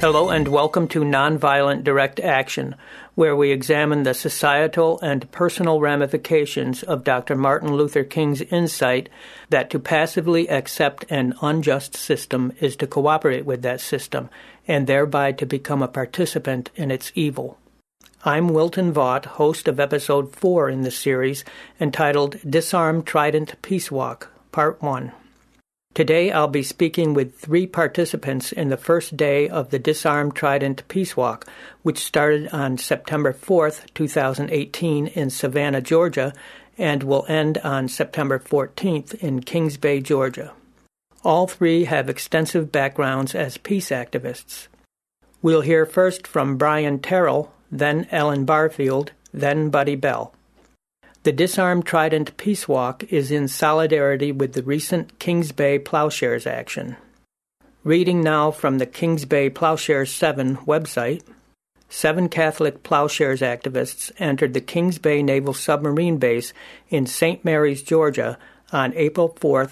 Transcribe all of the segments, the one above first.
Hello and welcome to Nonviolent Direct Action, where we examine the societal and personal ramifications of Dr. Martin Luther King's insight that to passively accept an unjust system is to cooperate with that system, and thereby to become a participant in its evil. I'm Wilton Vaught, host of Episode 4 in the series, entitled Disarm Trident Peace Walk, Part 1. Today I'll be speaking with 3 participants in the first day of the Disarm Trident Peace Walk, which started on September 4th, 2018 in Savannah, Georgia, and will end on September 14th in Kings Bay, Georgia. All 3 have extensive backgrounds as peace activists. We'll hear first from Brian Terrell, then Ellen Barfield, then Buddy Bell. The Disarm Trident Peace Walk is in solidarity with the recent Kings Bay Plowshares action. Reading now from the Kings Bay Plowshares 7 website, 7 Catholic Plowshares activists entered the Kings Bay Naval Submarine Base in St. Mary's, Georgia on April 4,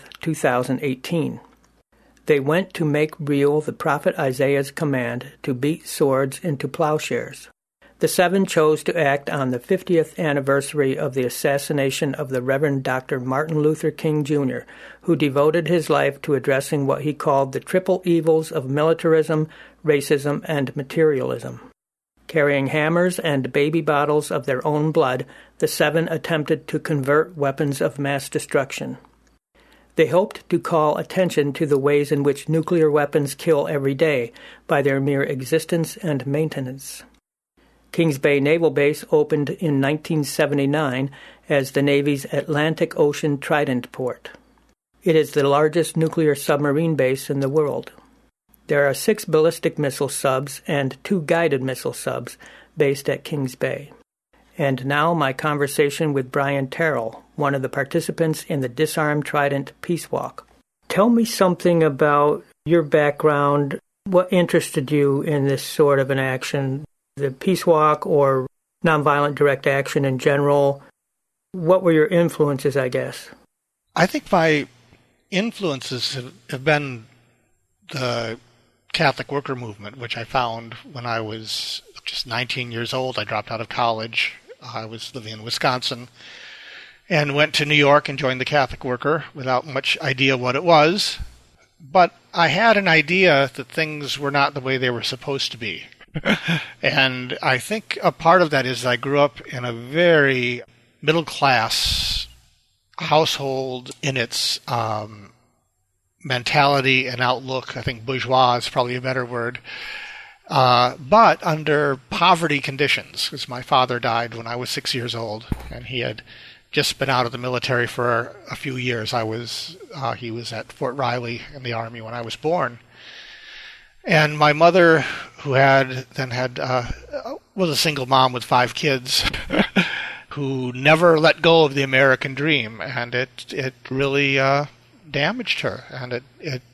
2018. They went to make real the prophet Isaiah's command to beat swords into plowshares. The 7 chose to act on the 50th anniversary of the assassination of the Reverend Dr. Martin Luther King, Jr., who devoted his life to addressing what he called the triple evils of militarism, racism, and materialism. Carrying hammers and baby bottles of their own blood, the 7 attempted to convert weapons of mass destruction. They hoped to call attention to the ways in which nuclear weapons kill every day by their mere existence and maintenance. Kings Bay Naval Base opened in 1979 as the Navy's Atlantic Ocean Trident port. It is the largest nuclear submarine base in the world. There are 6 ballistic missile subs and 2 guided missile subs based at Kings Bay. And now my conversation with Brian Terrell, one of the participants in the Disarm Trident Peace Walk. Tell me something about your background. What interested you in this sort of an action? The Peace Walk or nonviolent direct action in general? What were your influences, I guess? I think my influences have been the Catholic worker movement, which I found when I was just 19 years old. I dropped out of college. I was living in Wisconsin and went to New York and joined the Catholic worker without much idea what it was. But I had an idea that things were not the way they were supposed to be. And I think a part of that is I grew up in a very middle-class household in its mentality and outlook. I think bourgeois is probably a better word. But under poverty conditions, because my father died when I was 6 years old, and he had just been out of the military for a few years. He was at Fort Riley in the Army when I was born. And my mother, who was a single mom with 5 kids, who never let go of the American dream, and it really damaged her. And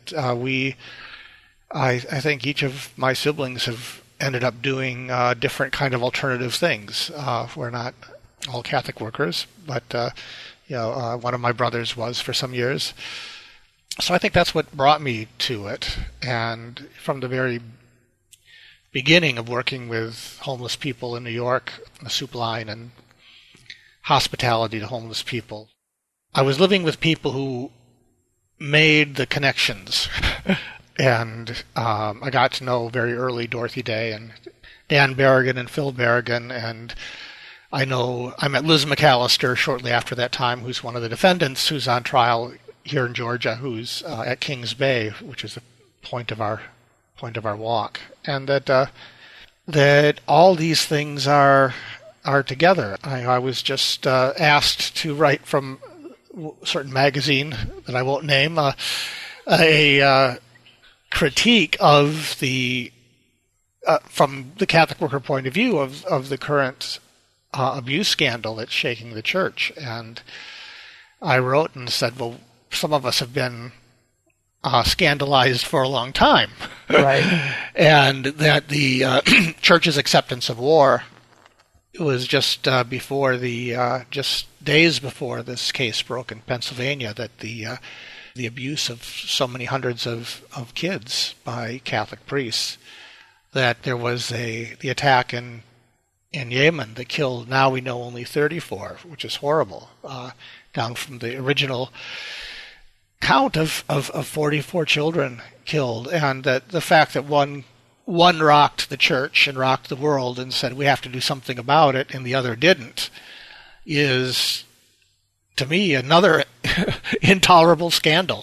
I think each of my siblings have ended up doing different kind of alternative things. We're not all Catholic workers, but one of my brothers was for some years. So I think that's what brought me to it. And from the very beginning of working with homeless people in New York, the soup line and hospitality to homeless people, I was living with people who made the connections. And I got to know very early Dorothy Day and Dan Berrigan and Phil Berrigan. And I met Liz McAllister shortly after that time, who's one of the defendants who's on trial here in Georgia, who's at Kings Bay, which is the point of our walk, and that all these things are together. I was just asked to write from a certain magazine that I won't name a critique of the from the Catholic worker point of view of the current abuse scandal that's shaking the church, and I wrote and said, well, some of us have been scandalized for a long time. Right. And that the church's acceptance of war was just just days before this case broke in Pennsylvania, that the abuse of so many hundreds of kids by Catholic priests, that there was the attack in Yemen that killed, now we know, only 34, which is horrible, down from the original count of 44 children killed, and that the fact that one rocked the church and rocked the world and said we have to do something about it, and the other didn't, is, to me, another intolerable scandal.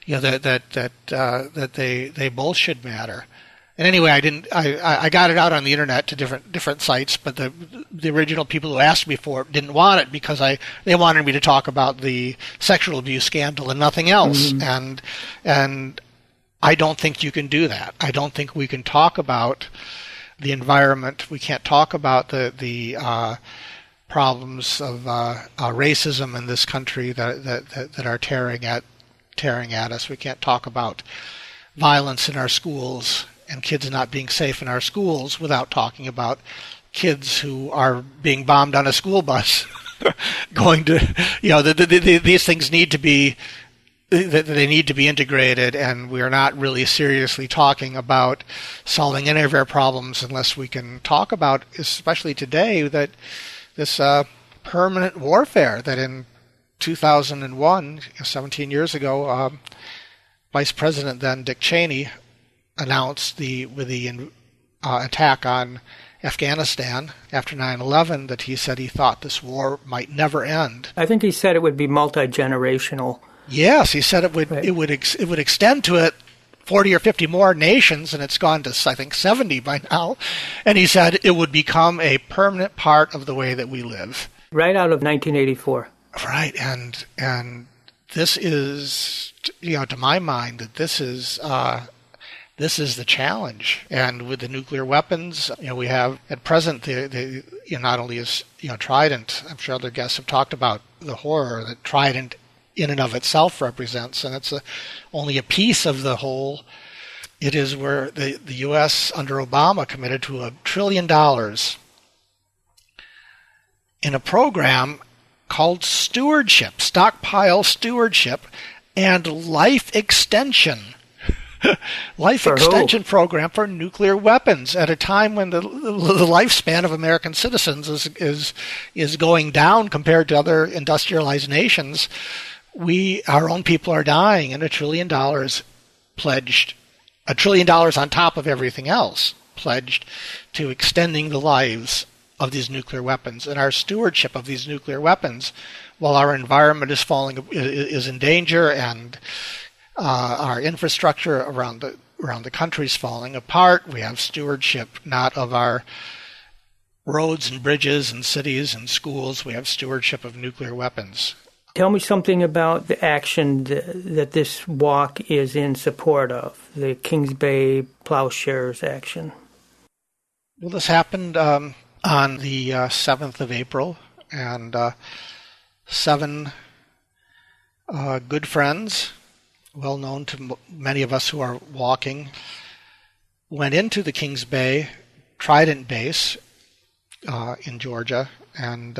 That they both should matter. And anyway, I got it out on the internet to different sites, but the original people who asked me for it didn't want it because they wanted me to talk about the sexual abuse scandal and nothing else. Mm-hmm. And I don't think you can do that. I don't think we can talk about the environment. We can't talk about the problems of racism in this country that are tearing at us. We can't talk about violence in our schools and kids not being safe in our schools without talking about kids who are being bombed on a school bus. Going to, these things need to be integrated, and we are not really seriously talking about solving any of our problems unless we can talk about, especially today, that this permanent warfare that in 2001, 17 years ago, Vice President then Dick Cheney announced with the attack on Afghanistan after 9/11 that he said he thought this war might never end. I think he said it would be multi-generational. Yes, he said it would extend to 40 or 50 more nations, and it's gone to, I think, 70 by now. And he said it would become a permanent part of the way that we live. Right out of 1984. Right, and this is, to my mind, that this is the challenge. And with the nuclear weapons, we have at present the not only is Trident. I'm sure other guests have talked about the horror that Trident in and of itself represents, and it's only a piece of the whole. It is where the U.S. under Obama committed to $1 trillion in a program called stewardship, stockpile stewardship, and life extension. Extension program for nuclear weapons at a time when the lifespan of American citizens is going down compared to other industrialized nations. Our own people are dying, and $1 trillion pledged, $1 trillion on top of everything else, pledged to extending the lives of these nuclear weapons and our stewardship of these nuclear weapons, while our environment is in danger and our infrastructure around the country is falling apart. We have stewardship not of our roads and bridges and cities and schools. We have stewardship of nuclear weapons. Tell me something about the action that this walk is in support of, the Kings Bay Plowshares action. Well, this happened on the 7th of April, and 7 good friends, well known to many of us who are walking, went into the Kings Bay Trident base in Georgia, and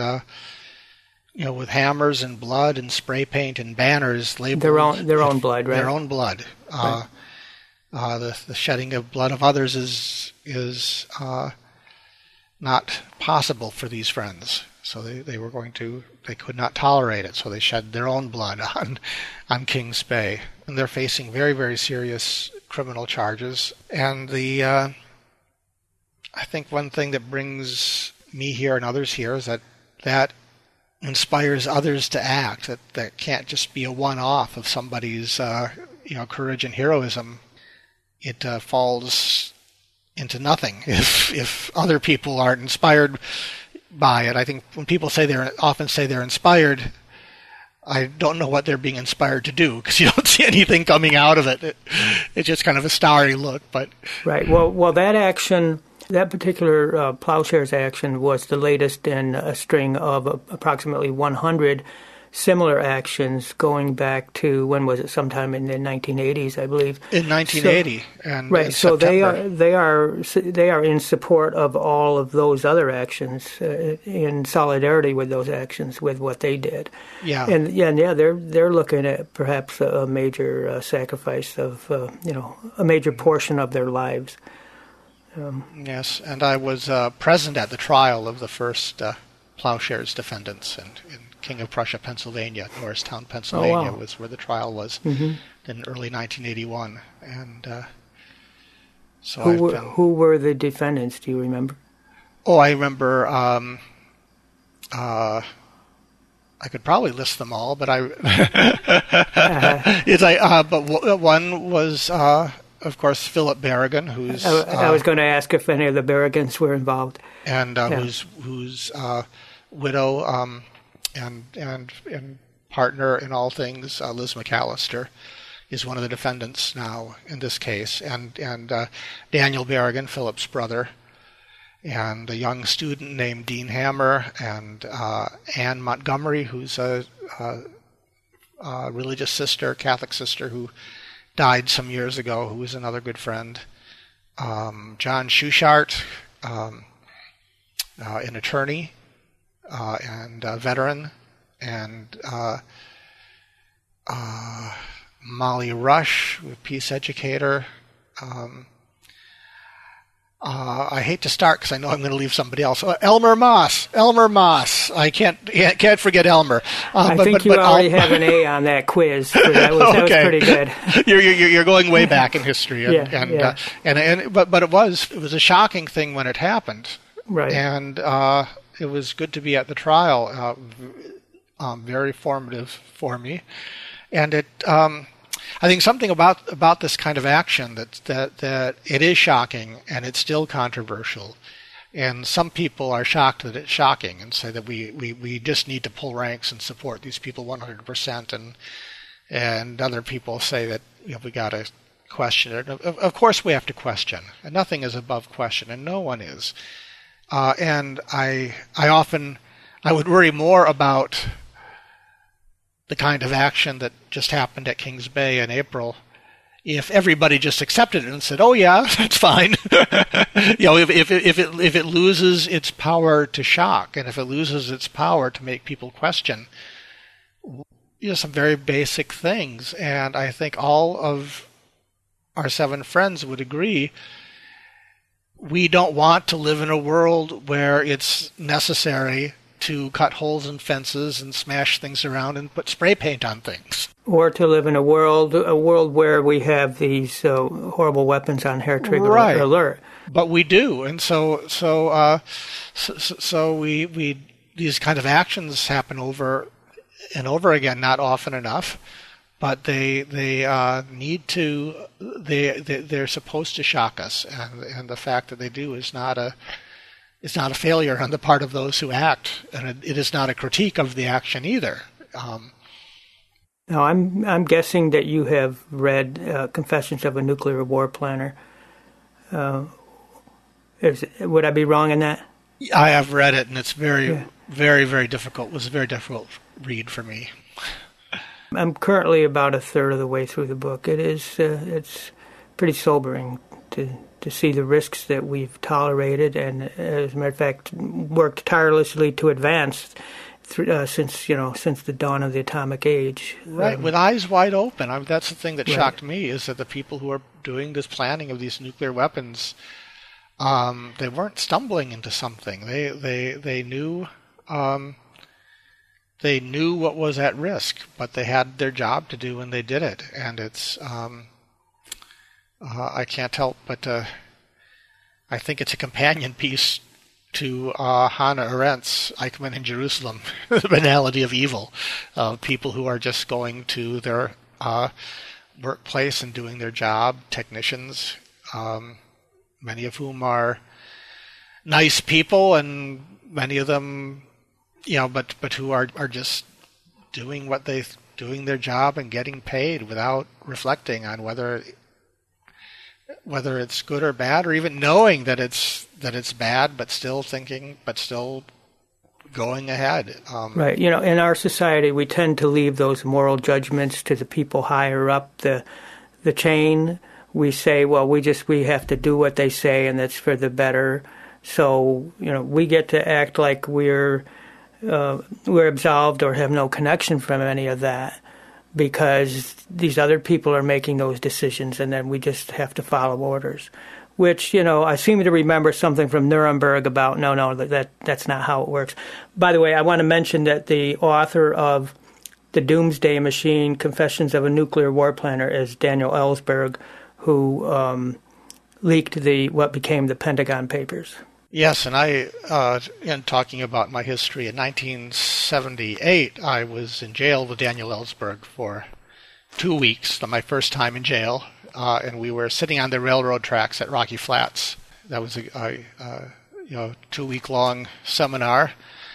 with hammers and blood and spray paint and banners labeled their own blood, right? Their own blood. Right. The shedding of blood of others is not possible for these friends. So they could not tolerate it. So they shed their own blood on Kings Bay, and they're facing very, very serious criminal charges. And I think one thing that brings me here and others here is that inspires others to act. That can't just be a one-off of somebody's courage and heroism. It falls into nothing if other people aren't inspired by it. I think when people often say they're inspired, I don't know what they're being inspired to do, because you don't see anything coming out of it. It's just kind of a starry look. But right. Well, that action. That particular Plowshares action was the latest in a string of approximately 100 similar actions going back to, when was it? Sometime in the 1980s, I believe. In 1980, and right. In so September. they are in support of all of those other actions, in solidarity with those actions, with what they did. Yeah. And they're looking at perhaps a major sacrifice of a major portion of their lives. Yes, and I was present at the trial of the first Plowshares defendants in King of Prussia, Pennsylvania. Norristown, Pennsylvania was where the trial was in early 1981. And so who were the defendants, do you remember? Oh, I remember... I could probably list them all, but but one was, of course, Philip Berrigan, who's... I was going to ask if any of the Berrigans were involved. And whose widow and partner in all things, Liz McAllister, is one of the defendants now in this case. And Daniel Berrigan, Philip's brother, and a young student named Dean Hammer, and Anne Montgomery, who's a religious sister, Catholic sister, who died some years ago, who was another good friend. John Schuchart, an attorney and a veteran, and Molly Rush, a peace educator. I hate to start because I know I'm going to leave somebody else. Elmer Moss. I can't forget Elmer. I think you already have an A on that quiz. That was pretty good. You're going way back in history, but it was a shocking thing when it happened, right? And it was good to be at the trial. Very formative for me, and it. I think something about this kind of action that it is shocking and it's still controversial, and some people are shocked that it's shocking and say that we just need to pull ranks and support these people 100%, and other people say that we got to question it. Of course we have to question, and nothing is above question, and no one is. And I would worry more about the kind of action that just happened at Kings Bay in April, if everybody just accepted it and said, "Oh yeah, that's fine," if it loses its power to shock, and if it loses its power to make people question, some very basic things. And I think all of our 7 friends would agree. We don't want to live in a world where it's necessary to cut holes in fences and smash things around and put spray paint on things. Or to live in a world where we have these horrible weapons on hair trigger alert. But we do, and so we these kind of actions happen over and over again, not often enough, but they need to. They're supposed to shock us, and the fact that they do is not a. It's not a failure on the part of those who act, and it is not a critique of the action either. Now, I'm guessing that you have read Confessions of a Nuclear War Planner. Would I be wrong in that? I have read it, and it's very, very difficult. It was a very difficult read for me. I'm currently about a third of the way through the book. It's pretty sobering to see the risks that we've tolerated, and as a matter of fact, worked tirelessly to advance since the dawn of the atomic age. Right, with eyes wide open. That's the thing that shocked me, is that the people who are doing this planning of these nuclear weapons, they weren't stumbling into something. They knew what was at risk, but they had their job to do, and they did it. And it's I can't help but I think it's a companion piece to Hannah Arendt's Eichmann in Jerusalem, The Banality of Evil, people who are just going to their workplace and doing their job, technicians, many of whom are nice people, and many of them, but who are just doing their job and getting paid without reflecting on whether it's good or bad, or even knowing that it's bad, but still going ahead. Right. In our society, we tend to leave those moral judgments to the people higher up the chain. We say, well, we have to do what they say, and that's for the better. So, we get to act like we're absolved or have no connection from any of that, because these other people are making those decisions, and then we just have to follow orders. which, I seem to remember something from Nuremberg about, that's not how it works. By the way, I want to mention that the author of The Doomsday Machine, Confessions of a Nuclear War Planner is Daniel Ellsberg, who leaked what became the Pentagon Papers. Yes, and I, in talking about my history, in 1978, I was in jail with Daniel Ellsberg for 2 weeks, my first time in jail, and we were sitting on the railroad tracks at Rocky Flats. That was a 2-week-long seminar,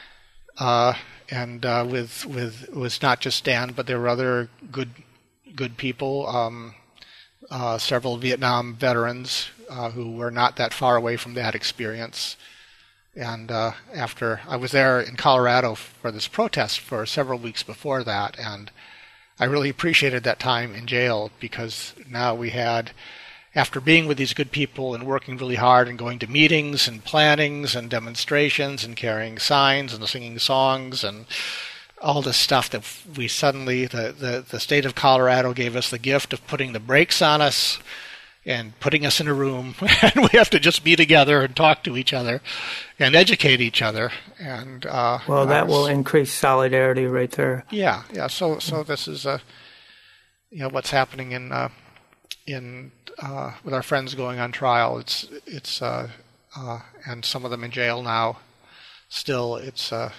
and was not just Dan, but there were other good people, several Vietnam veterans who were not that far away from that experience. And after I was there in Colorado for this protest for several weeks before that, and I really appreciated that time in jail, because now we had, after being with these good people and working really hard and going to meetings and plannings and demonstrations and carrying signs and singing songs and all this stuff, that we suddenly, the state of Colorado gave us the gift of putting the brakes on us and putting us in a room, and we have to just be together and talk to each other and educate each other. And that will increase solidarity right there. Yeah. So this is what's happening in with our friends going on trial. It's and some of them in jail now. Still, it's a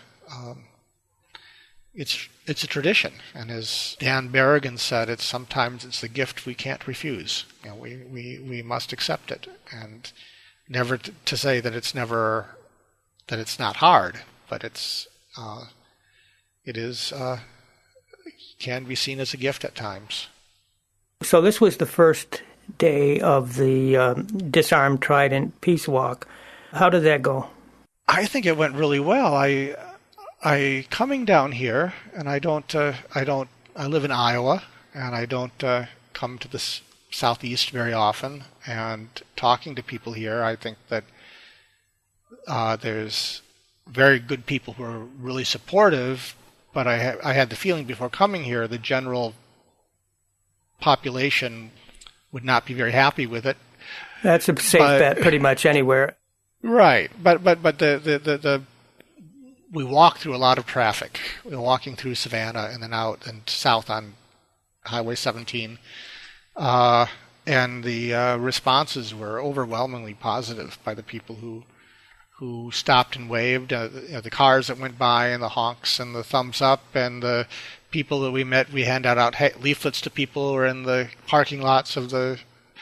tradition, and as Dan Berrigan said, sometimes it's a gift we can't refuse. We must accept it, and never to say that it's not hard, but it can be seen as a gift at times. So this was the first day of the Disarm Trident Peace Walk. How did that go? I think it went really well. I coming down here, and I live in Iowa, and I don't come to the Southeast very often, and talking to people here, I think that there's very good people who are really supportive, but I had the feeling before coming here the general population would not be very happy with it. That's a safe bet pretty much anywhere. Right, but we walk through a lot of traffic. We're walking through Savannah and then out and south on Highway 17. And the responses were overwhelmingly positive by the people who stopped and waved. The cars that went by and the honks and the thumbs up, and the people that we met, we handed out leaflets to people who were in the parking lots of the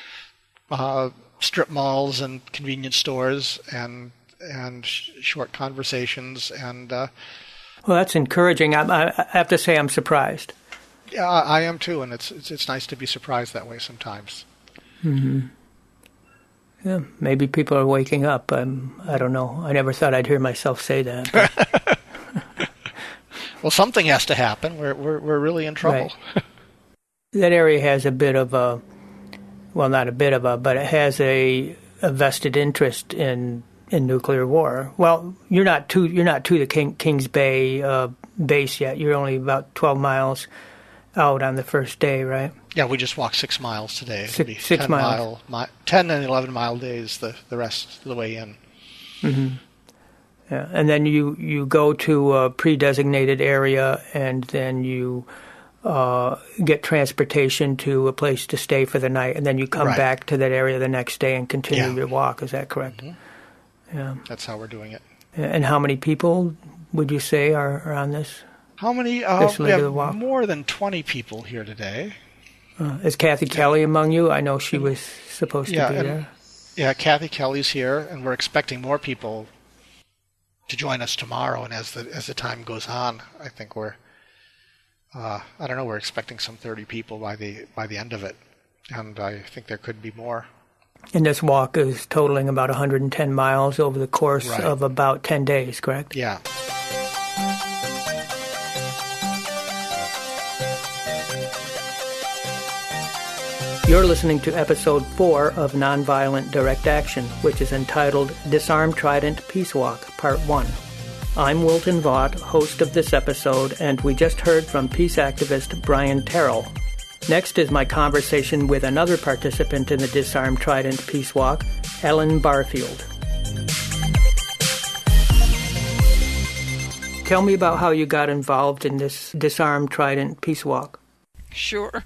strip malls and convenience stores, and short conversations, and well, that's encouraging. I have to say I'm surprised. Yeah, I am too, and it's nice to be surprised that way sometimes. Mm-hmm. Yeah, maybe people are waking up. I don't know. I never thought I'd hear myself say that. Well, something has to happen. We're really in trouble. Right. That area has a bit of a, well, not a bit of a, but it has a vested interest in nuclear war. Well, you're not to the Kings Bay base yet. You're only about 12 miles out on the first day, right? Yeah, we just walked 6 miles today. It'll be 6 miles. 10 and 11 mile days the rest of the way in. Mm-hmm. Yeah, and then you go to a pre-designated area, and then you get transportation to a place to stay for the night, and then you come back to that area the next day and continue your walk. Is that correct? Mm-hmm. Yeah. That's how we're doing it. And how many people would you say are on this? How many? We have more than 20 people here today. Is Kathy Kelly among you? I know she was supposed to be there. Yeah, Kathy Kelly's here, and we're expecting more people to join us tomorrow. And as the time goes on, I think we're expecting some 30 people by the end of it, and I think there could be more. And this walk is totaling about 110 miles over the course of about 10 days, correct? Yeah. You're listening to Episode 4 of Nonviolent Direct Action, which is entitled Disarm Trident Peace Walk, Part 1. I'm Wilton Vaught, host of this episode, and we just heard from peace activist Brian Terrell. Next is my conversation with another participant in the Disarm Trident Peace Walk, Ellen Barfield. Tell me about how you got involved in this Disarm Trident Peace Walk. Sure.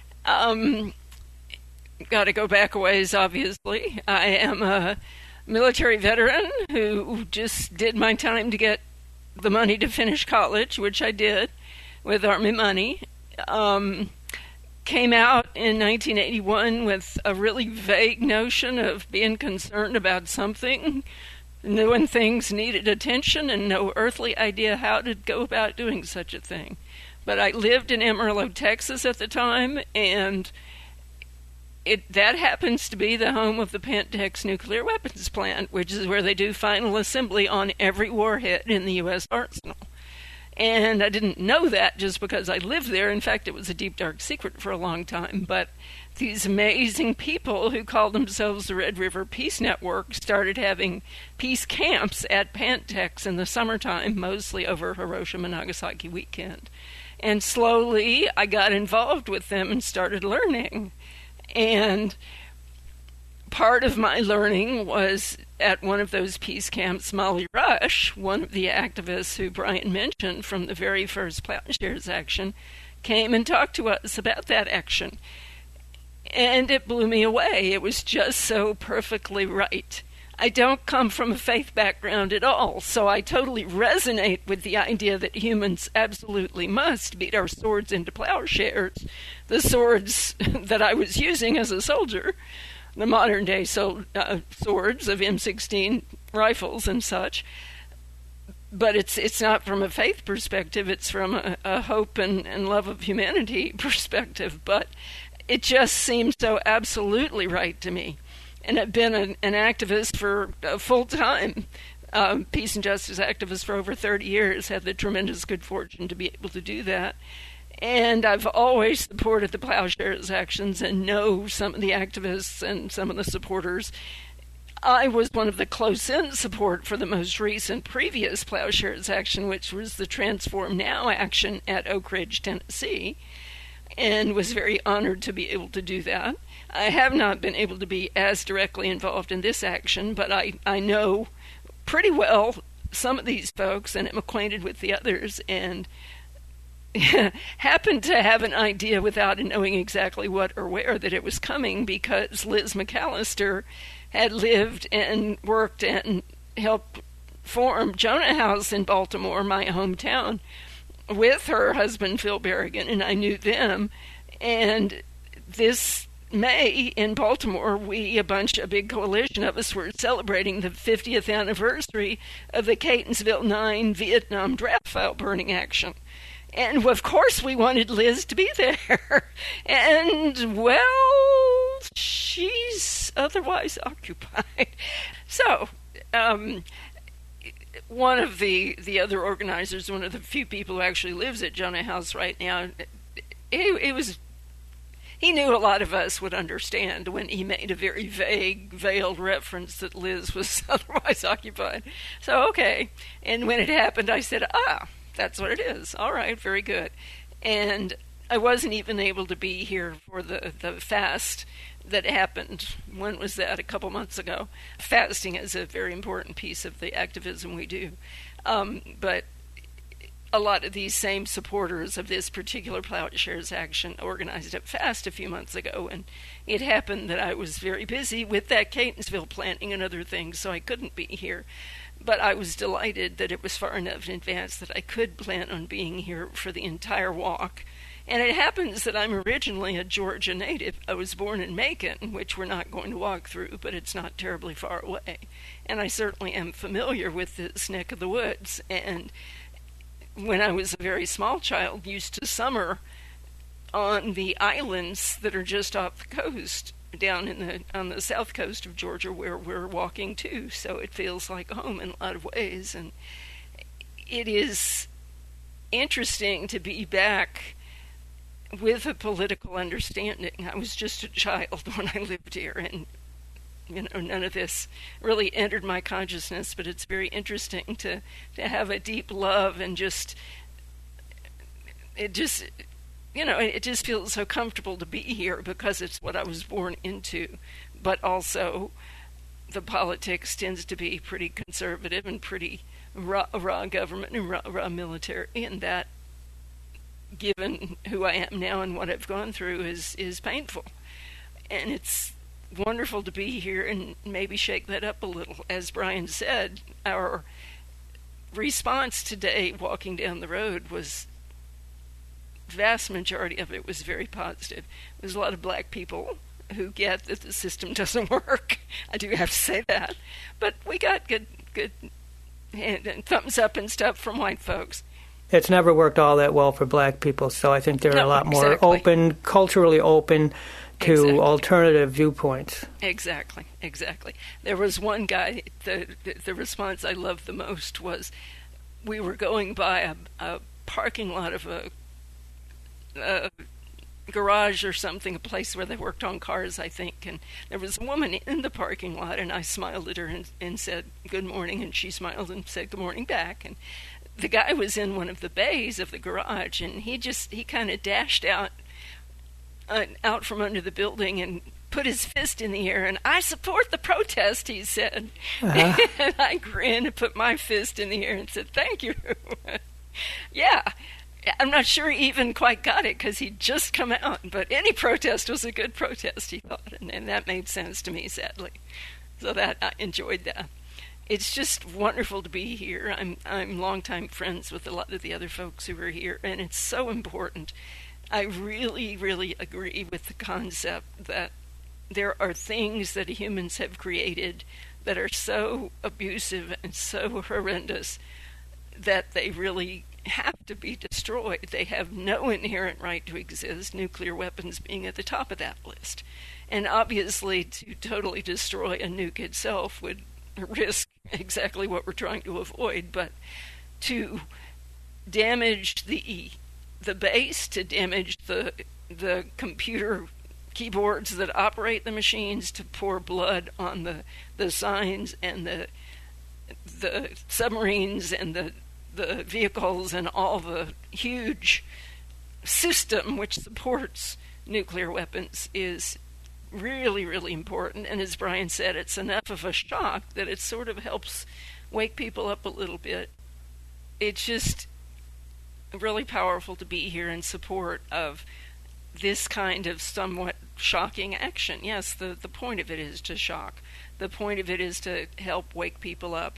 Got to go back a ways, obviously. I am a military veteran who just did my time to get the money to finish college, which I did with Army money. Came out in 1981 with a really vague notion of being concerned about something, knowing things needed attention, and no earthly idea how to go about doing such a thing. But I lived in Amarillo, Texas at the time, and that happens to be the home of the Pantex nuclear weapons plant, which is where they do final assembly on every warhead in the U.S. arsenal. And I didn't know that just because I lived there. In fact, it was a deep, dark secret for a long time. But these amazing people who called themselves the Red River Peace Network started having peace camps at Pantex in the summertime, mostly over Hiroshima and Nagasaki weekend. And slowly I got involved with them and started learning. And part of my learning was at one of those peace camps, Molly Rush, one of the activists who Brian mentioned from the very first Plowshares action, came and talked to us about that action. And it blew me away. It was just so perfectly right. I don't come from a faith background at all, so I totally resonate with the idea that humans absolutely must beat our swords into plowshares, the swords that I was using as a soldier, the modern-day swords of M16 rifles and such. But it's not from a faith perspective, it's from a hope and love of humanity perspective. But it just seemed so absolutely right to me. And I've been an activist for full-time, peace and justice activist for over 30 years, had the tremendous good fortune to be able to do that. And I've always supported the Plowshares actions and know some of the activists and some of the supporters. I was one of the close-in support for the most recent previous Plowshares action, which was the Transform Now action at Oak Ridge, Tennessee, and was very honored to be able to do that. I have not been able to be as directly involved in this action, but I know pretty well some of these folks and am acquainted with the others, and happened to have an idea without knowing exactly what or where that it was coming, because Liz McAllister had lived and worked and helped form Jonah House in Baltimore, my hometown, with her husband Phil Berrigan, and I knew them. And this May in Baltimore, a big coalition of us, were celebrating the 50th anniversary of the Catonsville 9 Vietnam draft file burning action. And, of course, we wanted Liz to be there. And, well, she's otherwise occupied. So, one of the other organizers, one of the few people who actually lives at Jonah House right now, he knew a lot of us would understand when he made a very vague, veiled reference that Liz was otherwise occupied. So, okay. And when it happened, I said, that's what it is. All right, very good. And I wasn't even able to be here for the fast that happened. When was that? A couple months ago. Fasting is a very important piece of the activism we do. But a lot of these same supporters of this particular Plowshares action organized a fast a few months ago, and it happened that I was very busy with that Catonsville planting and other things, so I couldn't be here. But I was delighted that it was far enough in advance that I could plan on being here for the entire walk. And it happens that I'm originally a Georgia native. I was born in Macon, which we're not going to walk through, but it's not terribly far away. And I certainly am familiar with this neck of the woods. And when I was a very small child, used to summer on the islands that are just off the coast, down on the south coast of Georgia, where we're walking to. So it feels like home in a lot of ways. And it is interesting to be back with a political understanding. I was just a child when I lived here, and none of this really entered my consciousness, but it's very interesting to have a deep love, and it just feels so comfortable to be here because it's what I was born into, but also the politics tends to be pretty conservative and pretty raw government and raw military, and that, given who I am now and what I've gone through, is painful. And it's wonderful to be here and maybe shake that up a little. As Brian said, our response today walking down the road was, vast majority of it was very positive. There's a lot of black people who get that the system doesn't work. I do have to say that. But we got good and thumbs up and stuff from white folks. It's never worked all that well for black people, so I think they're a lot more open, culturally open to alternative viewpoints. Exactly. There was one guy, the response I loved the most was, we were going by a parking lot of a garage or something, a place where they worked on cars, I think, and there was a woman in the parking lot, and I smiled at her and said, good morning, and she smiled and said good morning back. And the guy was in one of the bays of the garage, and he kind of dashed out from under the building and put his fist in the air, and I support the protest, he said. Uh-huh. And I grinned and put my fist in the air and said, thank you. Yeah, I'm not sure he even quite got it because he'd just come out, but any protest was a good protest, he thought, and that made sense to me, sadly. So that I enjoyed that. It's just wonderful to be here. I'm longtime friends with a lot of the other folks who are here, and it's so important. I really, really agree with the concept that there are things that humans have created that are so abusive and so horrendous that they really have to be destroyed. They have no inherent right to exist, nuclear weapons being at the top of that list. And obviously, to totally destroy a nuke itself would risk exactly what we're trying to avoid, but to damage the base, to damage the computer keyboards that operate the machines, to pour blood on the signs and the submarines and the vehicles and all the huge system which supports nuclear weapons is really, really important. And as Brian said, it's enough of a shock that it sort of helps wake people up a little bit. It's just really powerful to be here in support of this kind of somewhat shocking action. Yes, the point of it is to shock. The point of it is to help wake people up.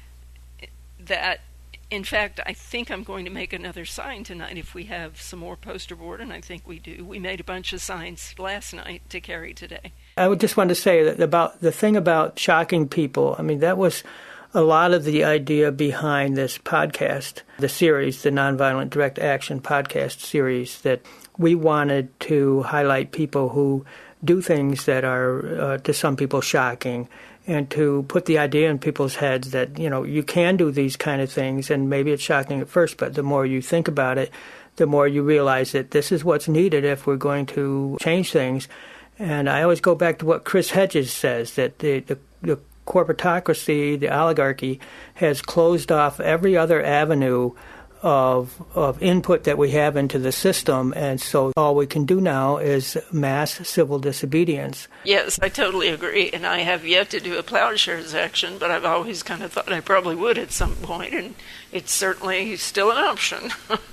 That, in fact, I think I'm going to make another sign tonight if we have some more poster board, and I think we do. We made a bunch of signs last night to carry today. I would just want to say that about the thing about shocking people, I mean, that was a lot of the idea behind this podcast, the series, the Nonviolent Direct Action podcast series, that we wanted to highlight people who do things that are, to some people, shocking, and to put the idea in people's heads that, you know, you can do these kind of things, and maybe it's shocking at first, but the more you think about it, the more you realize that this is what's needed if we're going to change things. And I always go back to what Chris Hedges says, that the corporatocracy, the oligarchy, has closed off every other avenue of input that we have into the system, and so all we can do now is mass civil disobedience. Yes, I totally agree, and I have yet to do a plowshares action, but I've always kind of thought I probably would at some point, and it's certainly still an option.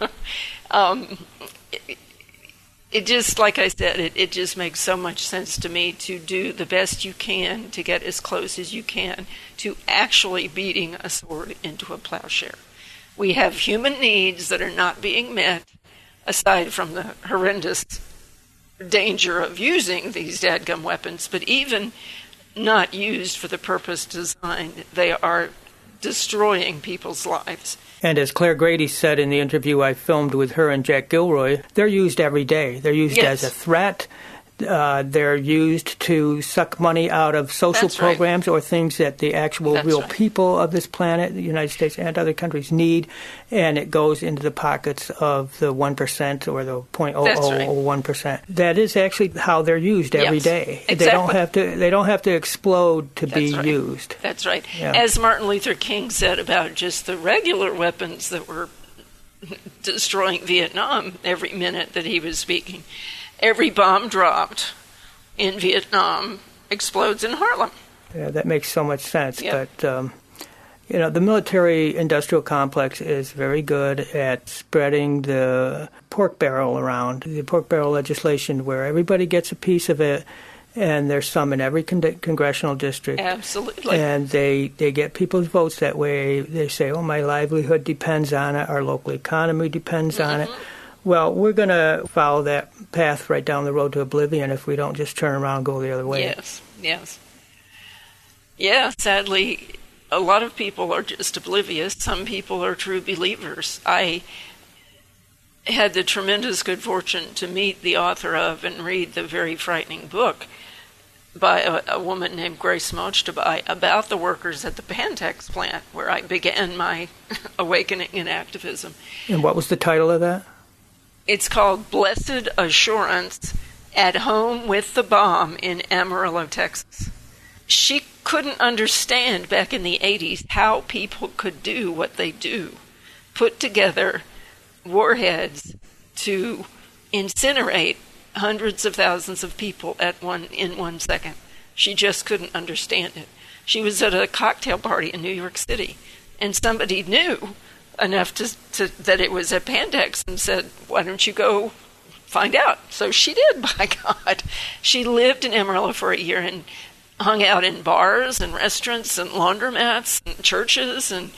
It just, like I said, it just makes so much sense to me to do the best you can to get as close as you can to actually beating a sword into a plowshare. We have human needs that are not being met, aside from the horrendous danger of using these dadgum weapons, but even not used for the purpose designed, they are destroying people's lives. And as Claire Grady said in the interview I filmed with her and Jack Gilroy, they're used every day. They're used as a threat. They're used to suck money out of social programs or things that the actual real people of this planet, the United States and other countries, need, and it goes into the pockets of the 1% or the 0.0001%. That is actually how they're used every day. Exactly. They don't have to explode to be used. That's right. Yeah. As Martin Luther King said about just the regular weapons that were destroying Vietnam every minute that he was speaking. Every bomb dropped in Vietnam explodes in Harlem. Yeah, that makes so much sense. Yeah. But, the military-industrial complex is very good at spreading the pork barrel around, the pork barrel legislation, where everybody gets a piece of it, and there's some in every congressional district. Absolutely. And they get people's votes that way. They say, oh, my livelihood depends on it, our local economy depends on it. Well, we're going to follow that path right down the road to oblivion if we don't just turn around and go the other way. Yes. Yeah, sadly, a lot of people are just oblivious. Some people are true believers. I had the tremendous good fortune to meet the author of and read the very frightening book by a woman named Grace Mojtabai about the workers at the Pantex plant, where I began my awakening in activism. And what was the title of that? It's called Blessed Assurance, At Home with the Bomb in Amarillo, Texas. She couldn't understand back in the 80s how people could do what they do, put together warheads to incinerate hundreds of thousands of people in 1 second. She just couldn't understand it. She was at a cocktail party in New York City, and somebody knew enough that it was at Pantex and said, why don't you go find out? So she did, by God. She lived in Amarillo for a year and hung out in bars and restaurants and laundromats and churches, and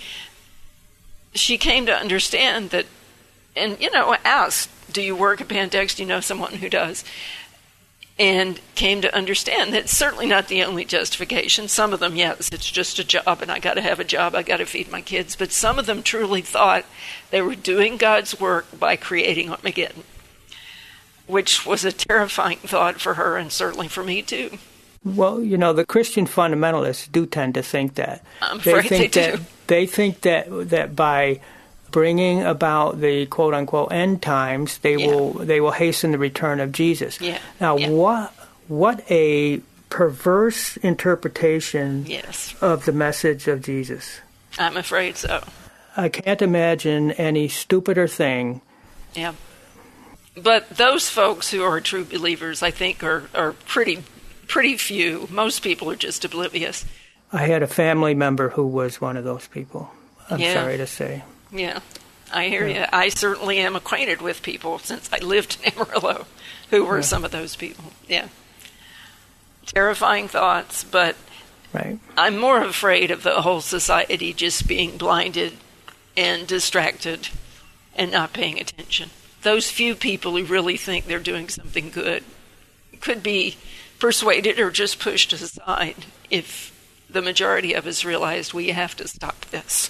she came to understand that, and, asked, do you work at Pantex? Do you know someone who does? And came to understand that it's certainly not the only justification. Some of them, yes, it's just a job, and I got to have a job, I got to feed my kids. But some of them truly thought they were doing God's work by creating Armageddon, which was a terrifying thought for her, and certainly for me too. Well, the Christian fundamentalists do tend to think that. I'm afraid they do. They think that by bringing about the quote-unquote end times, they will hasten the return of Jesus. Yeah. Now, what a perverse interpretation of the message of Jesus. I'm afraid so. I can't imagine any stupider thing. Yeah. But those folks who are true believers, I think, are pretty few. Most people are just oblivious. I had a family member who was one of those people, I'm sorry to say. Yeah, I hear you. I certainly am acquainted with people since I lived in Amarillo who were some of those people. Yeah. Terrifying thoughts, but I'm more afraid of the whole society just being blinded and distracted and not paying attention. Those few people who really think they're doing something good could be persuaded or just pushed aside if the majority of us realized we have to stop this.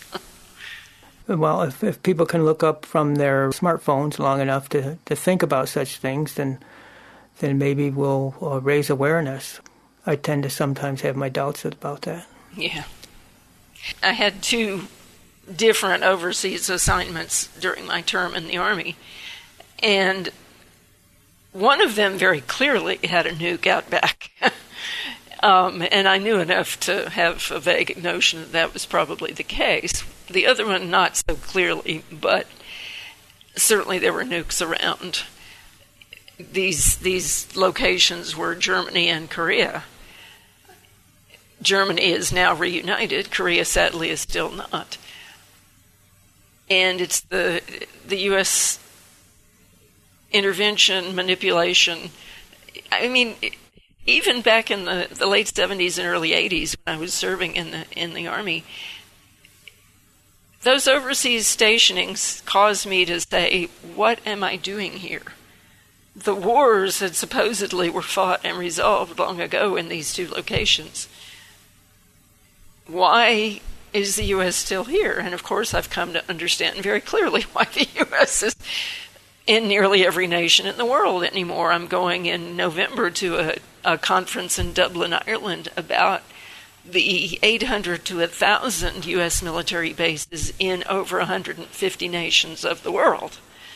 Well, if people can look up from their smartphones long enough to think about such things, then maybe we'll raise awareness. I tend to sometimes have my doubts about that. Yeah. I had 2 different overseas assignments during my term in the Army, and one of them very clearly had a nuke out back. And I knew enough to have a vague notion that was probably the case. The other one, not so clearly, but certainly there were nukes around. These locations were Germany and Korea. Germany is now reunited. Korea, sadly, is still not. And it's the U.S. intervention, manipulation. I mean, even back in the late 70s and early 80s, when I was serving in the Army, those overseas stationings caused me to say, what am I doing here? The wars that supposedly were fought and resolved long ago in these 2 locations. Why is the U.S. still here? And of course, I've come to understand very clearly why the U.S. is in nearly every nation in the world anymore. I'm going in November to a conference in Dublin, Ireland, about the 800 to 1,000 U.S. military bases in over 150 nations of the world.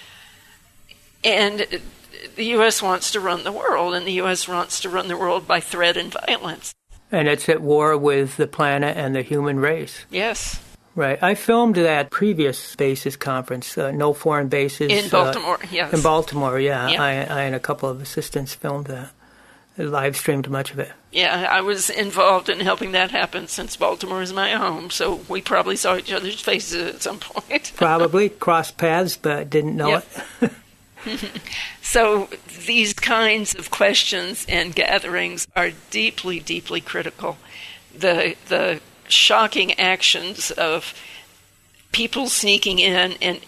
And the U.S. wants to run the world, and the U.S. wants to run the world by threat and violence. And it's at war with the planet and the human race. Yes. Right. I filmed that previous bases conference, No Foreign Bases. In Baltimore, yes. In Baltimore, yeah. I and a couple of assistants filmed that. live streamed much of it. Yeah, I was involved in helping that happen since Baltimore is my home, so we probably saw each other's faces at some point. Probably crossed paths, but didn't know it. So these kinds of questions and gatherings are deeply, deeply critical. The shocking actions of people sneaking in, and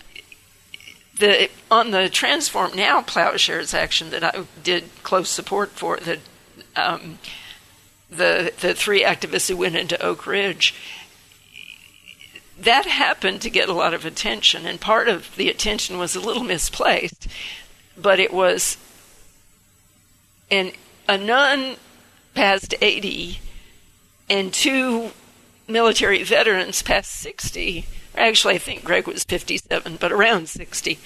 on the Transform Now Plowshares action that I did close support for, the three activists who went into Oak Ridge, that happened to get a lot of attention, and part of the attention was a little misplaced, but it was a nun past 80 and two military veterans past 60. Actually, I think Greg was 57, but around 60.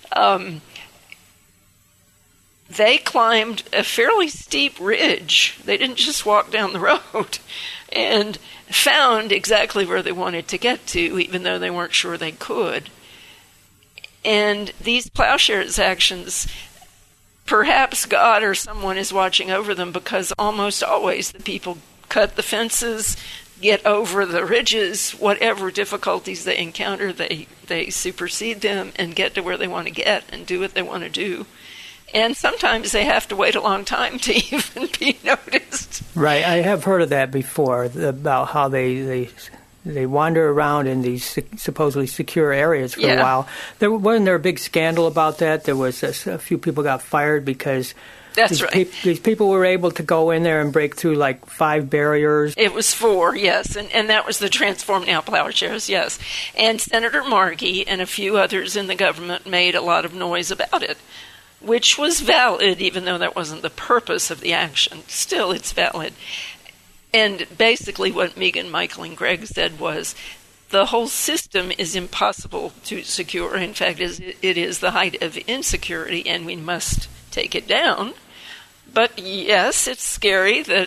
They climbed a fairly steep ridge. They didn't just walk down the road, and found exactly where they wanted to get to, even though they weren't sure they could. And these Plowshares actions, perhaps God or someone is watching over them, because almost always the people cut the fences, get over the ridges, whatever difficulties they encounter, they supersede them and get to where they want to get and do what they want to do. And sometimes they have to wait a long time to even be noticed. Right, I have heard of that before, about how they wander around in these supposedly secure areas for a while. Wasn't there a big scandal about that? There was a few people got fired because these people were able to go in there and break through like 5 barriers. It was 4, yes, and that was the Transform Now Plowshares, yes. And Senator Markey and a few others in the government made a lot of noise about it, which was valid, even though that wasn't the purpose of the action. Still, it's valid. And basically what Megan, Michael, and Greg said was, the whole system is impossible to secure. In fact, it is the height of insecurity, and we must take it down. But yes, it's scary that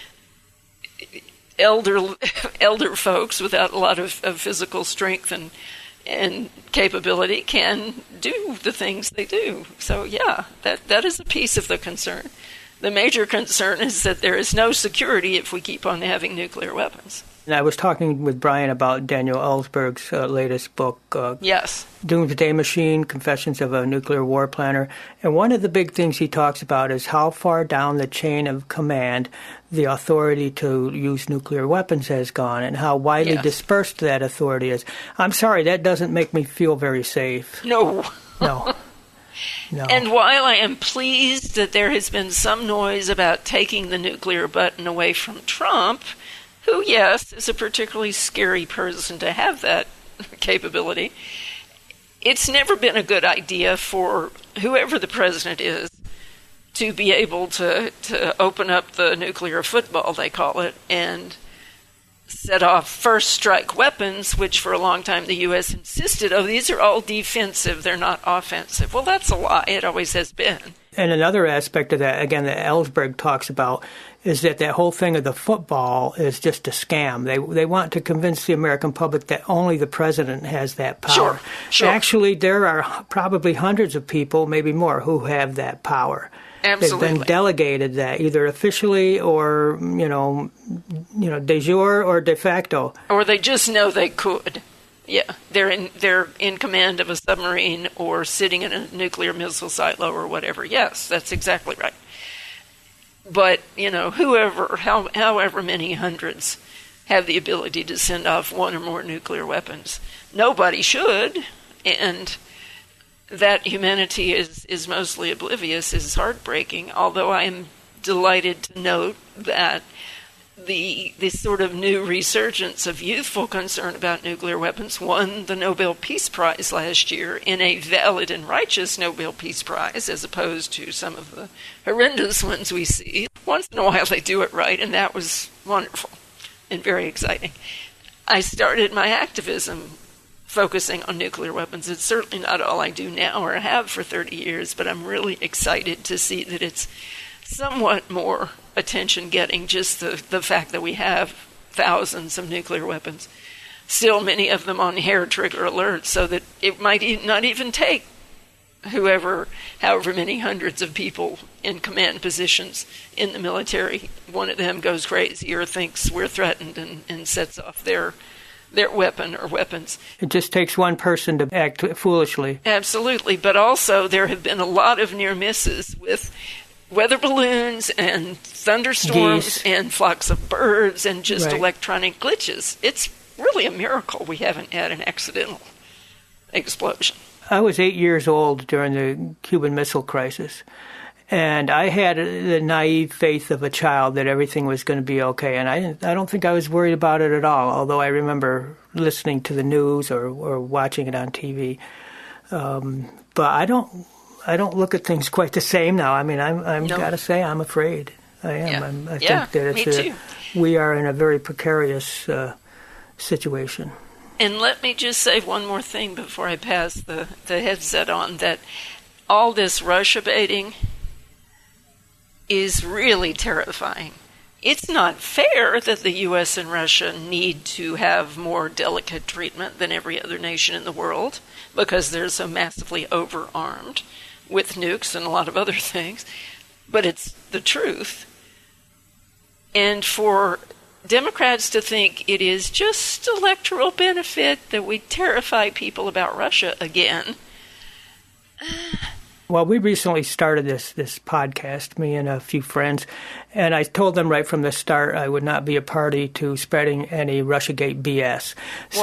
elder folks without a lot of physical strength and capability can do the things they do. So yeah, that is a piece of the concern. The major concern is that there is no security if we keep on having nuclear weapons. And I was talking with Brian about Daniel Ellsberg's latest book, yes, Doomsday Machine, Confessions of a Nuclear War Planner. And one of the big things he talks about is how far down the chain of command the authority to use nuclear weapons has gone and how widely dispersed that authority is. I'm sorry, that doesn't make me feel very safe. No. No. And while I am pleased that there has been some noise about taking the nuclear button away from Trump, who, yes, is a particularly scary person to have that capability, it's never been a good idea for whoever the president is to be able to open up the nuclear football, they call it, and set off first strike weapons, which for a long time the U.S. insisted, these are all defensive, they're not offensive. Well, that's a lie. It always has been. And another aspect of that, again, that Ellsberg talks about, is that whole thing of the football is just a scam. They want to convince the American public that only the president has that power. Sure. Actually, there are probably hundreds of people, maybe more, who have that power. Absolutely. They've been delegated that, either officially or, de jure or de facto. Or they just know they could. Yeah, they're in command of a submarine or sitting in a nuclear missile silo or whatever. Yes, that's exactly right. But, however many hundreds have the ability to send off one or more nuclear weapons. Nobody should, and that humanity is mostly oblivious is heartbreaking, although I am delighted to note that this sort of new resurgence of youthful concern about nuclear weapons won the Nobel Peace Prize last year in a valid and righteous Nobel Peace Prize, as opposed to some of the horrendous ones we see. Once in a while they do it right, and that was wonderful and very exciting. I started my activism focusing on nuclear weapons. It's certainly not all I do now or have for 30 years, but I'm really excited to see that it's somewhat more attention getting, just the fact that we have thousands of nuclear weapons, still many of them on hair trigger alert, so that it might not even take however many hundreds of people in command positions in the military, one of them goes crazy or thinks we're threatened and sets off their weapon or weapons. It just takes one person to act foolishly. Absolutely, but also there have been a lot of near misses with weather balloons and thunderstorms Geese. and flocks of birds and just Right. electronic glitches. It's really a miracle we haven't had an accidental explosion. I was 8 years old during the Cuban Missile Crisis, and I had the naive faith of a child that everything was going to be okay, and I don't think I was worried about it at all, although I remember listening to the news or watching it on TV. But I don't look at things quite the same now. I mean, I'm No. got to say I'm afraid. I am. Yeah. I Yeah, think me that too. we are in a very precarious situation. And let me just say one more thing before I pass the headset on, that all this Russia baiting is really terrifying. It's not fair that the U.S. and Russia need to have more delicate treatment than every other nation in the world because they're so massively overarmed with nukes and a lot of other things. But it's the truth. And for Democrats to think it is just electoral benefit that we terrify people about Russia again. Well, we recently started this podcast, me and a few friends, and I told them right from the start I would not be a party to spreading any Russiagate BS.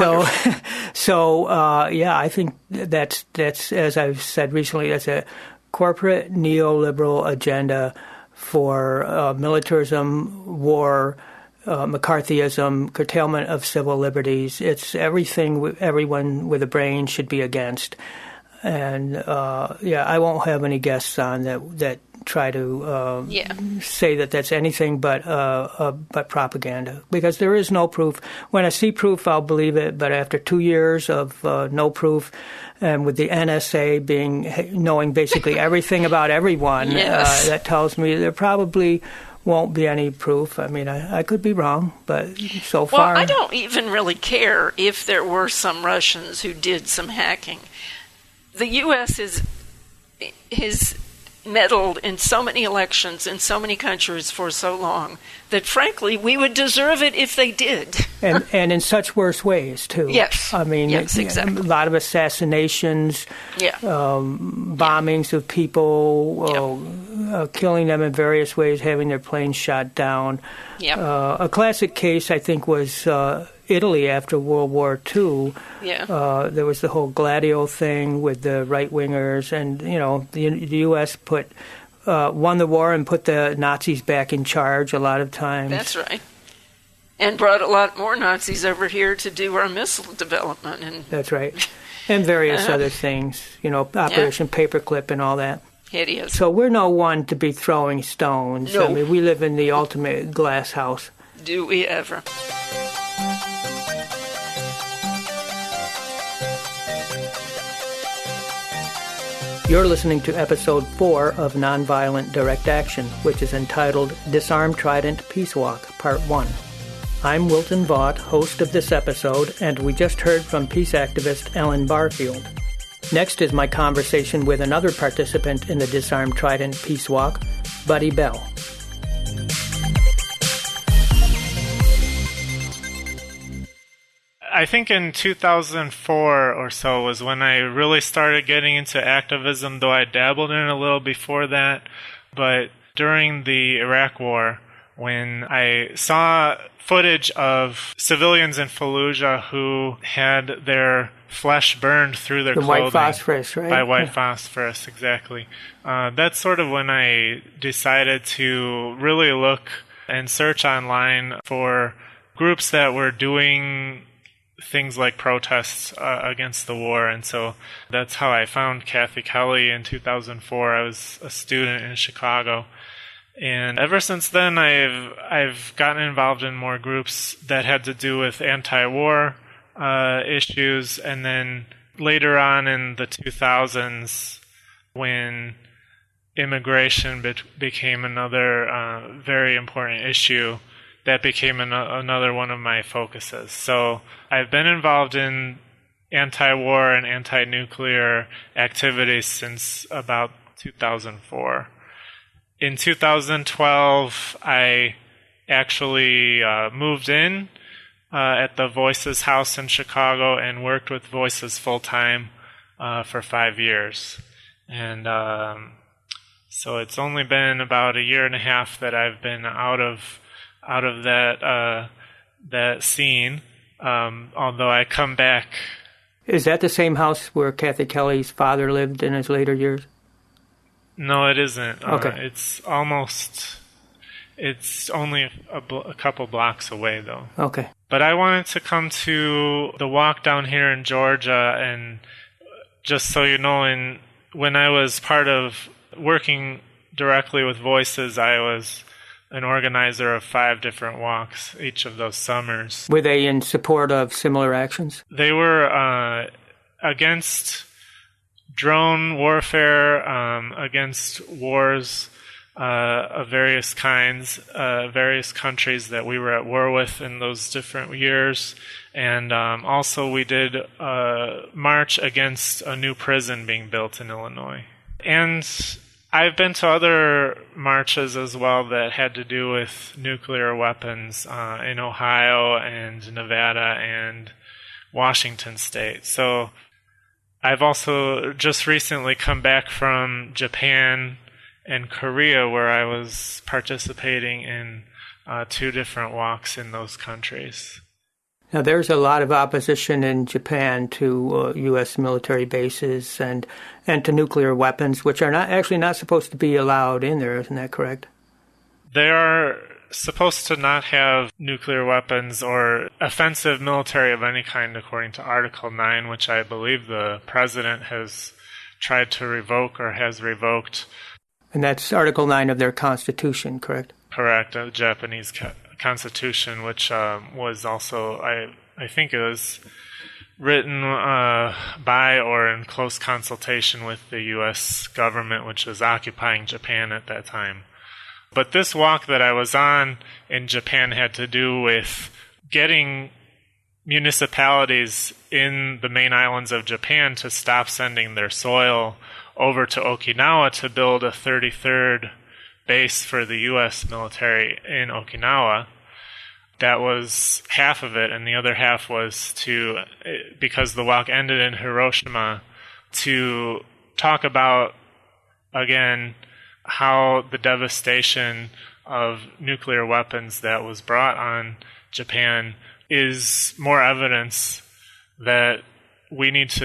Yeah, I think that's as I've said recently, that's a corporate neoliberal agenda for militarism, war, McCarthyism, curtailment of civil liberties. It's everything everyone with a brain should be against. And I won't have any guests on that try to say that that's anything but propaganda, because there is no proof. When I see proof, I'll believe it. But after 2 years of no proof, and with the NSA knowing basically everything about everyone, Yes. that tells me there probably won't be any proof. I mean, I could be wrong, but so far... Well, I don't even really care if there were some Russians who did some hacking. The U.S. has meddled in so many elections in so many countries for so long that, frankly, we would deserve it if they did. And in such worse ways, too. Yes. I mean, yes, exactly. A lot of assassinations, bombings of people, killing them in various ways, having their planes shot down. Yep. A classic case, I think, was Italy after World War II. Yeah. There was the whole Gladio thing with the right-wingers, and, the U.S. won the war and put the Nazis back in charge a lot of times. That's right. And brought a lot more Nazis over here to do our missile development. And That's right. And various other things, Operation Paperclip and all that. Hideous. So we're no one to be throwing stones. No. I mean, we live in the ultimate glass house. Do we ever? You're listening to episode 4 of Nonviolent Direct Action, which is entitled Disarm Trident Peace Walk, Part 1. I'm Wilton Vaught, host of this episode, and we just heard from peace activist Ellen Barfield. Next is my conversation with another participant in the Disarm Trident Peace Walk, Buddy Bell. I think in 2004 or so was when I really started getting into activism, though I dabbled in it a little before that. But during the Iraq War, when I saw footage of civilians in Fallujah who had their flesh burned through their clothing. White phosphorus, right? By white phosphorus, exactly. That's sort of when I decided to really look and search online for groups that were doing things like protests against the war, and so that's how I found Kathy Kelly in 2004. I was a student in Chicago, and ever since then I've gotten involved in more groups that had to do with anti-war issues, and then later on in the 2000s, when immigration became another very important issue, that became another one of my focuses. So I've been involved in anti-war and anti-nuclear activities since about 2004. In 2012, I actually moved in at the Voices House in Chicago and worked with Voices full-time for 5 years. And so it's only been about a year and a half that I've been out of that scene, although I come back. Is that the same house where Kathy Kelly's father lived in his later years? No, it isn't. Okay. It's only a couple blocks away, though. Okay. But I wanted to come to the walk down here in Georgia, and just so you know, when I was part of working directly with Voices, I was an organizer of 5 different walks each of those summers. Were they in support of similar actions? They were against drone warfare, against wars of various kinds, various countries that we were at war with in those different years. And also we did march against a new prison being built in Illinois. And I've been to other marches as well that had to do with nuclear weapons in Ohio and Nevada and Washington State. So I've also just recently come back from Japan and Korea, where I was participating in 2 different walks in those countries. Now, there's a lot of opposition in Japan to U.S. military bases and to nuclear weapons, which are not supposed to be allowed in there. Isn't that correct? They are supposed to not have nuclear weapons or offensive military of any kind, according to Article 9, which I believe the president has tried to revoke or has revoked. And that's Article 9 of their constitution, correct? Correct, the Japanese constitution, which was also, I think it was written by or in close consultation with the U.S. government, which was occupying Japan at that time. But this walk that I was on in Japan had to do with getting municipalities in the main islands of Japan to stop sending their soil over to Okinawa to build a 33rd base for the U.S. military in Okinawa. That was half of it, and the other half was to, because the walk ended in Hiroshima, to talk about, again, how the devastation of nuclear weapons that was brought on Japan is more evidence that we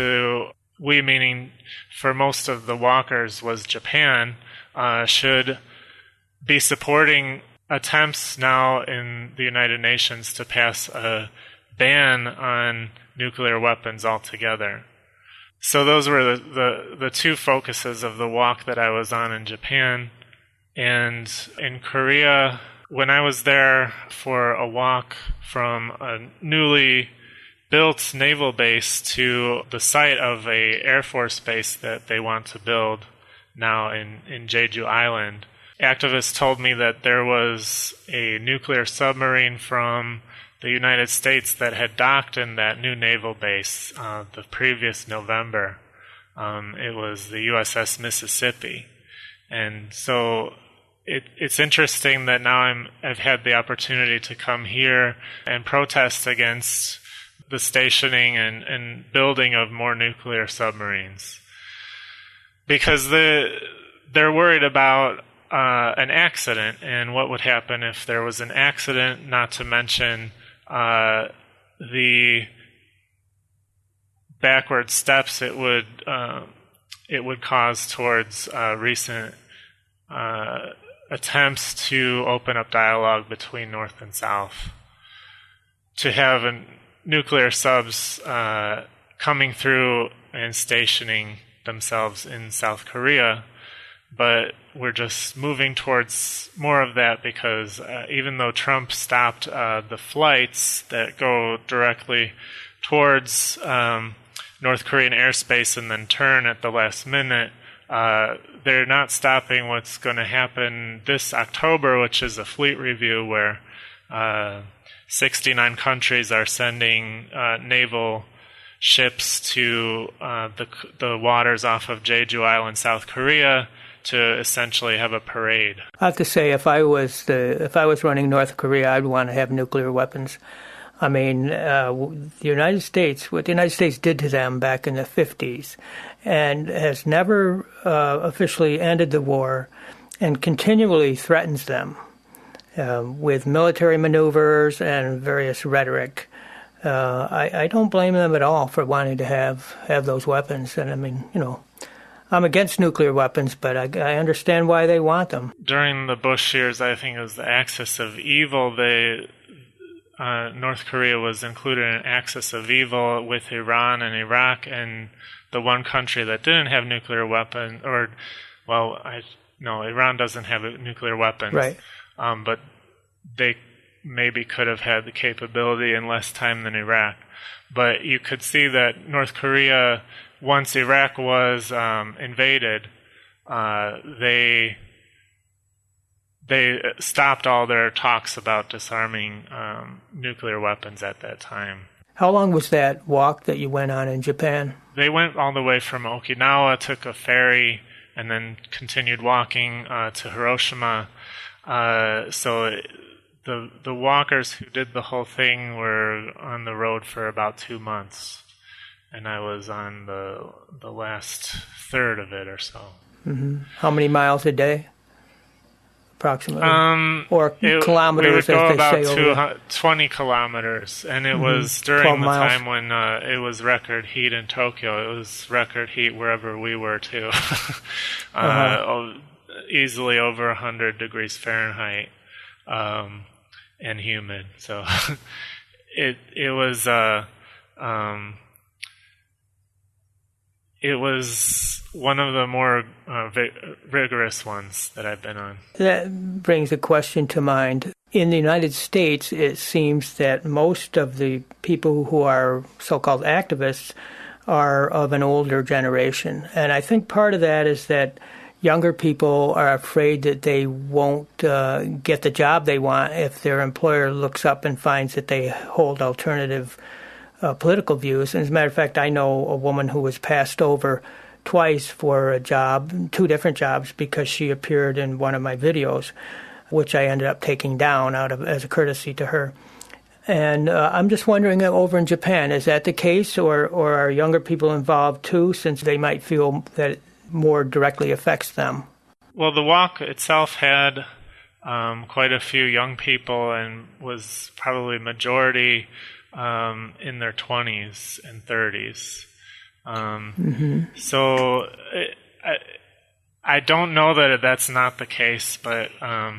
meaning for most of the walkers was Japan, should be supporting attempts now in the United Nations to pass a ban on nuclear weapons altogether. So those were the 2 focuses of the walk that I was on in Japan. And in Korea, when I was there for a walk from a newly built naval base to the site of a Air Force base that they want to build now in Jeju Island, activists told me that there was a nuclear submarine from the United States that had docked in that new naval base the previous November. It was the USS Mississippi. And so it's interesting that now I've had the opportunity to come here and protest against the stationing and building of more nuclear submarines. Because they're worried about an accident and what would happen if there was an accident, not to mention the backward steps it would cause towards recent attempts to open up dialogue between North and South. To have nuclear subs coming through and stationing themselves in South Korea, but we're just moving towards more of that because even though Trump stopped the flights that go directly towards North Korean airspace and then turn at the last minute, they're not stopping what's going to happen this October, which is a fleet review where 69 countries are sending naval ships to the waters off of Jeju Island, South Korea, to essentially have a parade. I have to say, if I was running North Korea, I'd want to have nuclear weapons. I mean, the United States, what the United States did to them back in the 50s, and has never officially ended the war, and continually threatens them with military maneuvers and various rhetoric. I don't blame them at all for wanting to have those weapons. And I mean, I'm against nuclear weapons, but I understand why they want them. During the Bush years, I think it was the Axis of Evil. North Korea was included in an Axis of Evil with Iran and Iraq, and the one country that didn't have nuclear weapons, Iran doesn't have nuclear weapons. Right. But they maybe could have had the capability in less time than Iraq. But you could see that North Korea, once Iraq was invaded, they stopped all their talks about disarming nuclear weapons at that time. How long was that walk that you went on in Japan? They went all the way from Okinawa, took a ferry, and then continued walking to Hiroshima. So the walkers who did the whole thing were on the road for about 2 months, and I was on the last third of it or so. Mm-hmm. How many miles a day, approximately? Or kilometers, we would go as they say about 20 kilometers, and it was during the time when it was record heat in Tokyo. It was record heat wherever we were, too. Easily over 100 degrees Fahrenheit. And humid. So it was one of the more rigorous ones that I've been on. That brings a question to mind. In the United States, it seems that most of the people who are so-called activists are of an older generation. And I think part of that is that younger people are afraid that they won't get the job they want if their employer looks up and finds that they hold alternative political views. And as a matter of fact, I know a woman who was passed over twice for a job, 2 different jobs, because she appeared in one of my videos, which I ended up taking down as a courtesy to her. And I'm just wondering, over in Japan, is that the case, or are younger people involved too, since they might feel that it more directly affects them? Well, the walk itself had quite a few young people and was probably majority in their 20s and 30s. So I don't know that that's not the case, but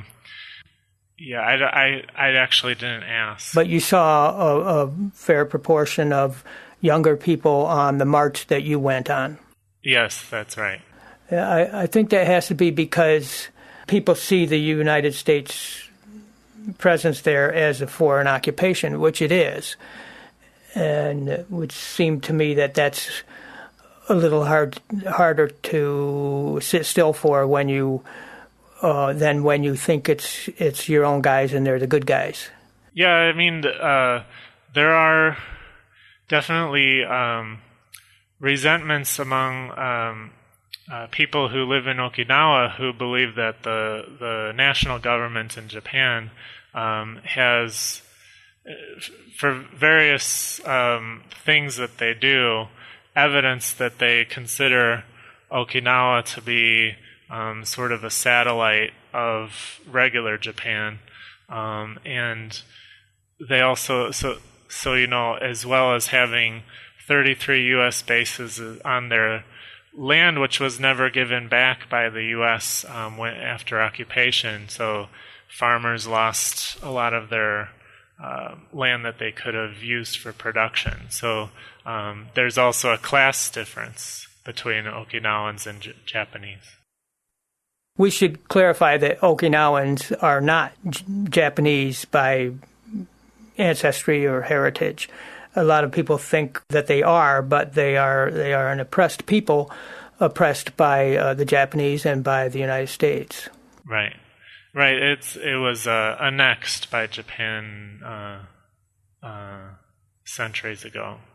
I actually didn't ask. But you saw a fair proportion of younger people on the march that you went on. Yes, that's right. I think that has to be because people see the United States presence there as a foreign occupation, which it is. And it would seem to me that that's a little harder to sit still for when you than when you think it's your own guys and they're the good guys. Yeah, I mean, there are definitely resentments among people who live in Okinawa who believe that the national government in Japan has, for various things that they do, evidence that they consider Okinawa to be sort of a satellite of regular Japan, and they also so as well as having 33 U.S. bases on their land, which was never given back by the U.S. After occupation. So farmers lost a lot of their land that they could have used for production. So there's also a class difference between Okinawans and Japanese. We should clarify that Okinawans are not Japanese by ancestry or heritage. A lot of people think that they are, but they are an oppressed people, oppressed by the Japanese and by the United States. Right. It was annexed by Japan centuries ago.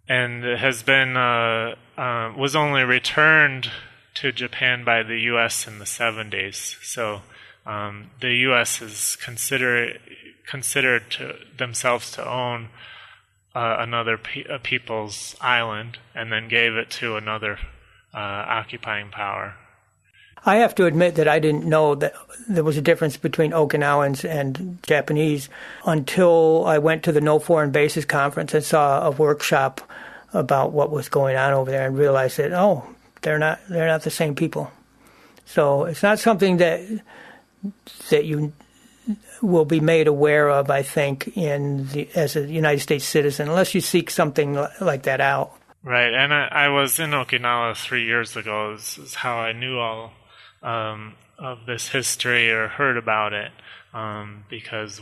and it has been was only returned to Japan by the U.S. in the 70s. So the U.S. is considered to themselves to own another people's island, and then gave it to another occupying power. I have to admit that I didn't know that there was a difference between Okinawans and Japanese until I went to the No Foreign Bases conference and saw a workshop about what was going on over there, and realized that they're not the same people. So it's not something that you will be made aware of, I think, as a United States citizen, unless you seek something like that out. Right, and I was in Okinawa 3 years ago. This is how I knew all of this history or heard about it, because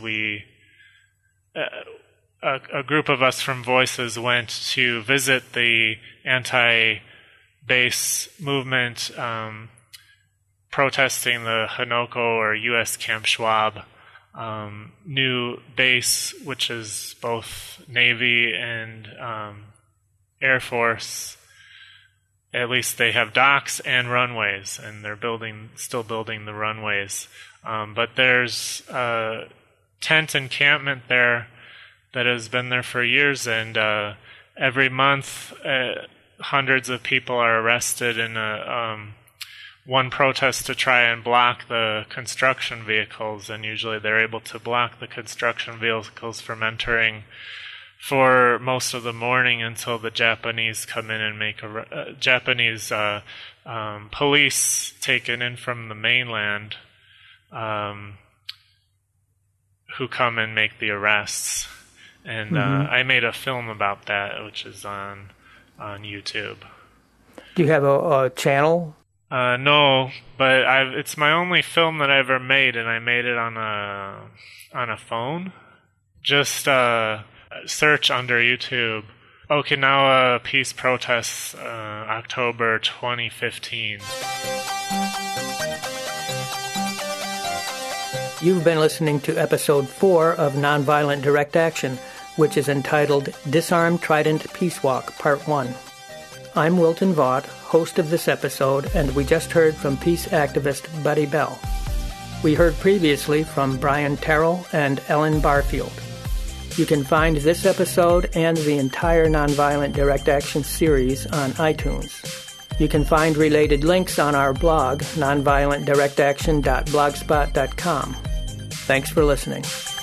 a group of us from Voices went to visit the anti-base movement protesting the Hanoko or U.S. Camp Schwab new base, which is both Navy and Air Force. At least they have docks and runways, and they're still building the runways. But there's a tent encampment there that has been there for years, and every month hundreds of people are arrested in one protest to try and block the construction vehicles, and usually they're able to block the construction vehicles from entering for most of the morning until the Japanese come in and make Japanese police taken in from the mainland who come and make the arrests. And I made a film about that, which is on YouTube. Do you have a channel? No, but it's my only film that I ever made, and I made it on a phone. Just search under YouTube Okinawa Peace Protests, October 2015. You've been listening to episode 4 of Nonviolent Direct Action, which is entitled Disarm Trident Peace Walk, Part 1. I'm Wilton Vaught, host of this episode, and we just heard from peace activist Buddy Bell. We heard previously from Brian Terrell and Ellen Barfield. You can find this episode and the entire Nonviolent Direct Action series on iTunes. You can find related links on our blog, nonviolentdirectaction.blogspot.com. Thanks for listening.